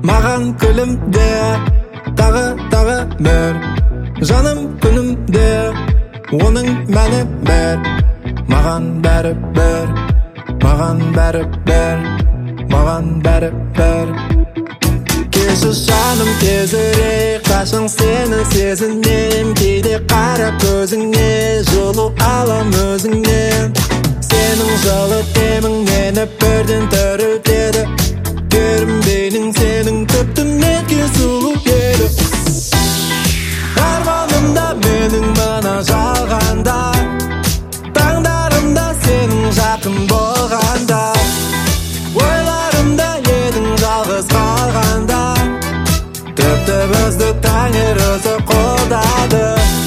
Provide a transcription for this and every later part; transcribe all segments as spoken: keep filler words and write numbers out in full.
маған күлімде, тағы тағы бір. Жаным күнімде, оның мәні бір. Маған бәрі бір, маған бәрі бір, маған бәрі бір. Кеші жаным тезірек, қашың сені сезінем. Кейде қара көзіңе, жылу алам өзіңнен. Сенің жылы темің мені бірден түрілтеді. Көрінбейдің сенің тіпті неткен сұлу еді. Арманымда менің мына жалғанда, таңдарымда сенің жақын болғанда, ойларымда едің жалғыз қалғанда, тіпті бізді тәңір өзі қолдады.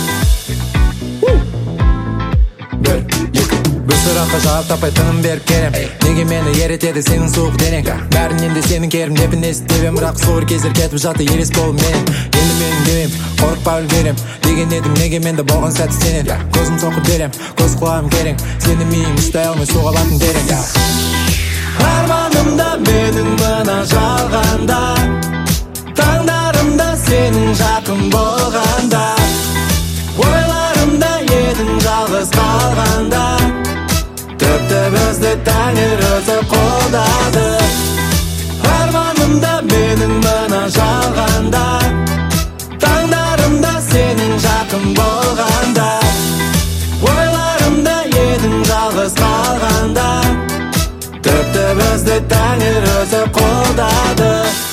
Бір, екі, бір сұраққа жауап таппай тыным беріп керем. Неге мені еретеді сенің суық денең? Бәрінен де сенің керім лепін естіп ем, бірақ зор кездер кетіп жатты елес болып менен. Енді менің демем, қорықпа үлгерем деген едім, неге менде болған сәтті сенен. Көзім соқыр берем, көз құлағым керең, сені миым ұстай алмай суға баттым дерең. Арманымда менің мына жалғанда, таңдарымда сенің жақын болғанда, ойларымда едің жалғыз қалғанда, тіпті бізді тәңір өзі қолдады. Арманымда менің мына жалғанда, таңдарымда сенің жақын болғанда, ойларымда едің жалғыз қалғанда, тіпті бізді тәңір өзі қолдады.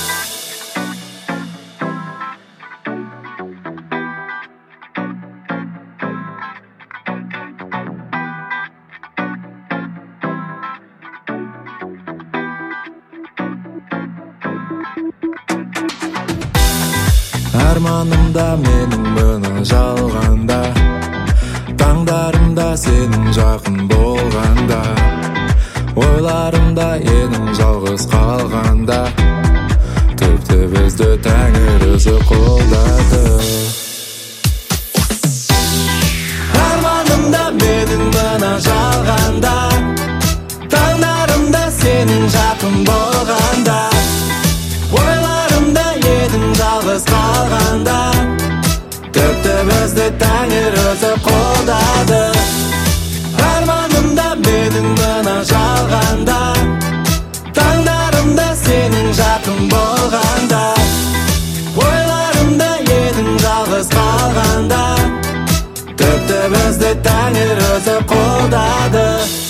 Арманымда менің мына жалғанда, таңдарымда сенің жақын болғанда, ойларымда едің жалғыз қалғанда, тіпті бізді тәңір өзі қолдады. Арманымда менің мына жалғанда, таңдарымда сенің жақын болғанда, ойларымда едің жалғыз қалғанда, тіпті бізді тәңір өзі қолдады. Арманымда менің мына жалғанда, таңдарымда сенің жақын болғанда, ойларымда едің жалғыз қалғанда, тіпті бізді тәңір өзі қолдады.